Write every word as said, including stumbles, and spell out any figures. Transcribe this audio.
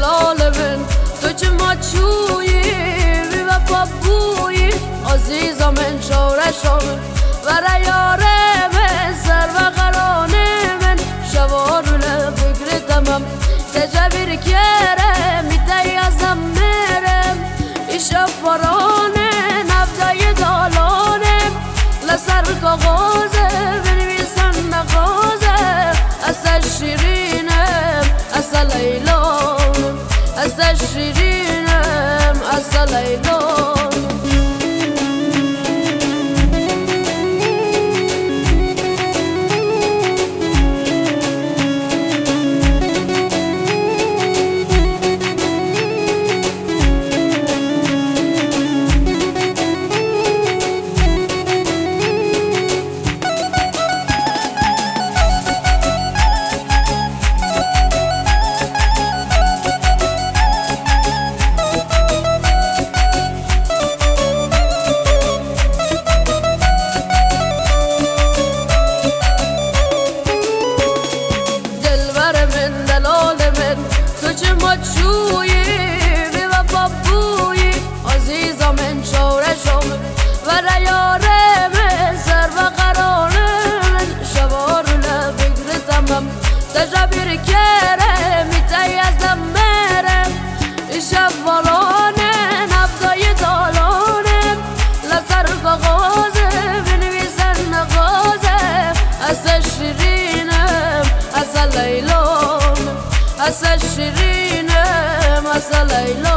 دلال من تو چه ماچویی بی وفا بویی عزیزا من شورشم برای یار من سر و قران من شوارونه فکرتمم تجبیر کرم میتی ازم مرم ایشا فرانه نبدای دالانم لسر کاغازه بنویسن نقازه اصل شیرینم اصل لیلانم اصل شیرینم اصل لیلانم تو چه ماچویی بی وفا بویی عزیزا من شورشم برای یار من سر و قرار من شوارونه فکرتمم تجبیر کرم میتی ازم مرم ایشا فرانه نبدای دالانم لسر کاغازه بنویسن نقازه اصل شیرینم اصل لیلانم اصل شیرینم اصل لیلا